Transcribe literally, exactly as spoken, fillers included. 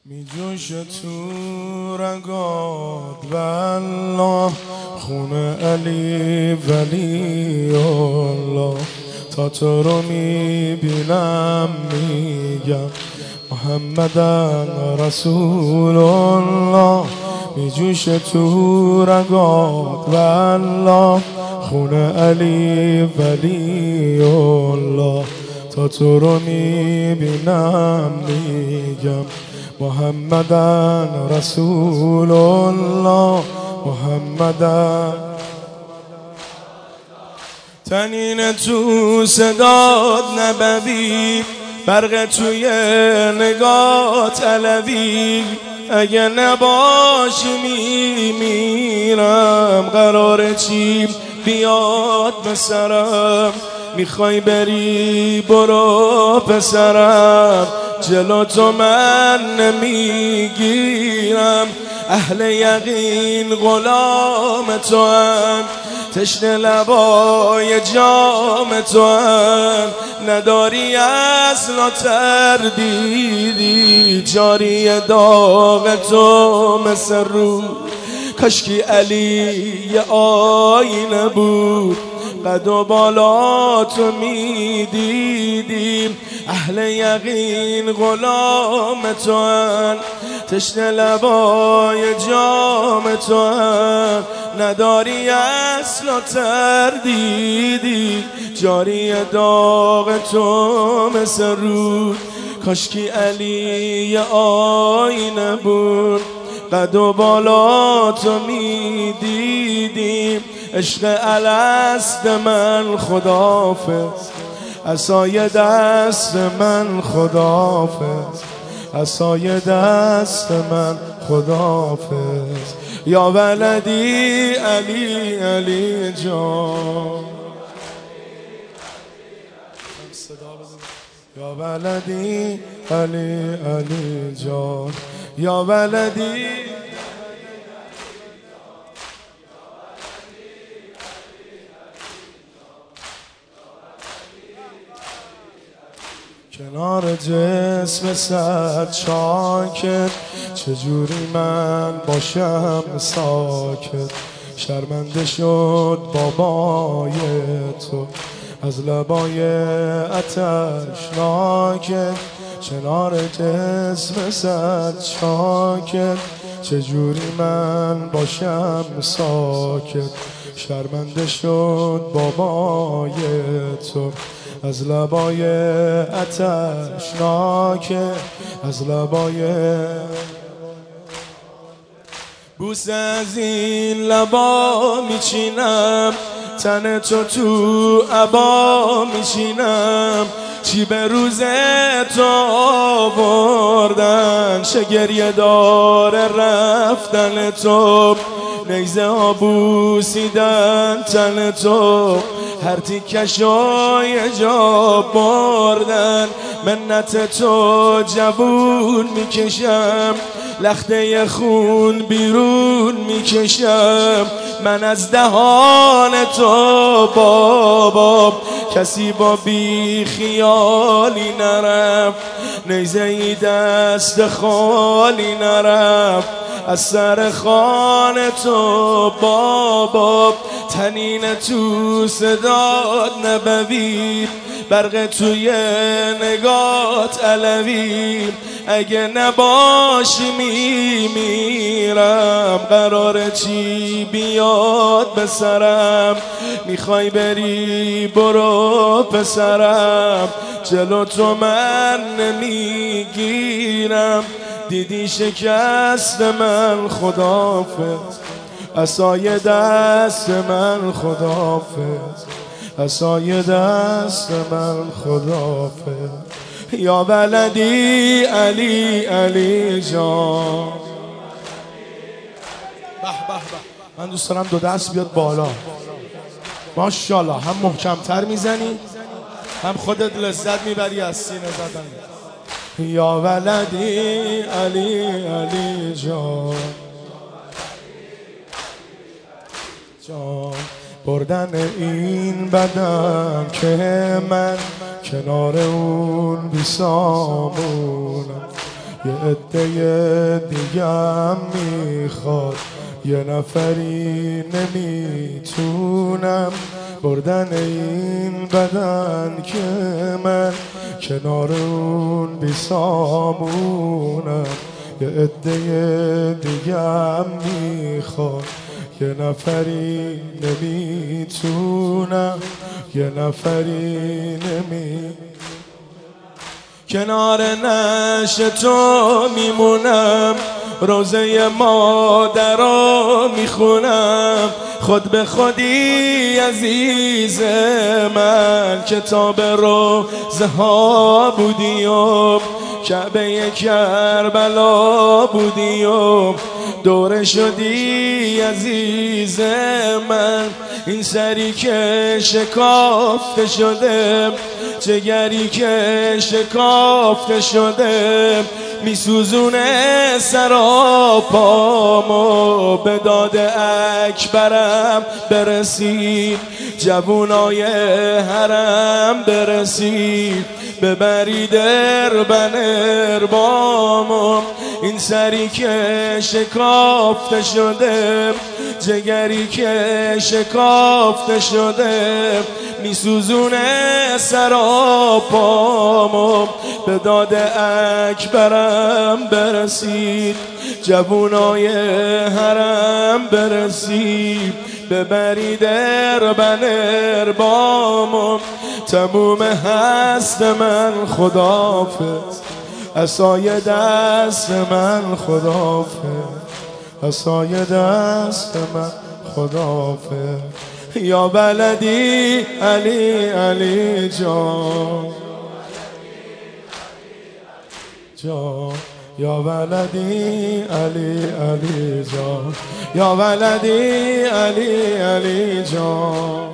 می جوشه تو رگات والله خون علی ولی الله. تا تو رو می بینم میگم محمدن رسول الله. می جوشه تو رگات والله خون علی ولی الله. تا تو رو می بینم میگم محمدن رسول الله. محمدن تنین تو صدات نبوی، برق توی نگات علوی. اگه نباشی میمیرم، قراره چی بیاد به سرم. میخوای بری برو پسرم، جلو تو من نمیگیرم. اهل یقین غلام تو هم، تشنه لبای جام تو هم. نداری اصلا تردیدی، جاری داغ تو مثل رو. کاشکی علی یه آینه بود، قد و بالا تو میدیدیم. اهل یقین غلام تو هم، تشنه لبای جام تو هم. نداری اصلا تردیدی، جاری داغ تو مثل رود. کاشکی علی یه آینه بود، قد و بالا تو میدیدیم. عشق الست من خداحافظ، عصای دست من خداحافظ، عصای دست من خداحافظ. یا ولدی علی علی جان، یا ولدی علی علی جان، یا ولدی کنار جسم صد چاکت. چجوری من باشم ساکت؟ شرمنده شد بابای تو از لبای عطشناکت. کنار جسم صد چاکت. چجوری من باشم ساکت؟ شرمنده شد بابای تو از لبای عطشناکت، از لبای. بوسه از این لبا میچینم، تن تو تو عبا میشینم. چی به روز تو آوردن، چه گریه داره رفتن تو. نیزه ها بوسیدن تن تو، هر تیکشای جا بردن. منت تو جبون میکشم، لخته خون بیرون میکشم. من از دهان تو بابا، کسی با بی خیالی نرفت. نیزه ای دست خالی نرفت از سر خان تو بابا. تنین تو صدات نبوی، برق توی نگات علوی. اگه نباشی میمیرم، قراره چی بیاد به سرم. میخوای بری برو پسرم، جلو تو من نمیگیرم. دیدی شکست من خداحافظ، عصای دست من خداحافظ، عصای دست من خداحافظ. یا ولدی علی علی جان. به به به، من دوست دارم دو دست بیاد بالا. ماشاءالله، هم محکمتر میزنی هم خودت لذت میبری از سینه زدن. یا ولدی علی علی جان، جان بردن این بدن که من کنار اون بیسامونم. یه عده دیگم میخواد، یه نفری نمیتونم بردن این بدن که من کنار اون بیسامونم. یه عده دیگم میخواد، یه نفری نمیتونم، یه نفری نمی کنار نش تو میمونم، روزه مادرها میخونم، خود به خودی عزیز من، کتاب روزه ها بودی و کعبه کربلا بودی و دوره شدی عزیز من. این سری که شکافته شده، جگری که شکافته شده، میسوزونه سراپامو. به داد اکبرم برسید، جوونای حرم برسید، ببرید اربن اربامو. این سری که شکافته شده، جگری که شکافته شده، میسوزونه سراپامو. به داد اکبرم برسید، جوونای حرم برسید، ببرید اربن اربامو. تموم هست من خداحافظ، عصای دست من خداحافظ، عصای دست من خداحافظ. یا بلدی علی علی جان جان، یا ولدی علی علی جان، یا ولدی علی علی جان.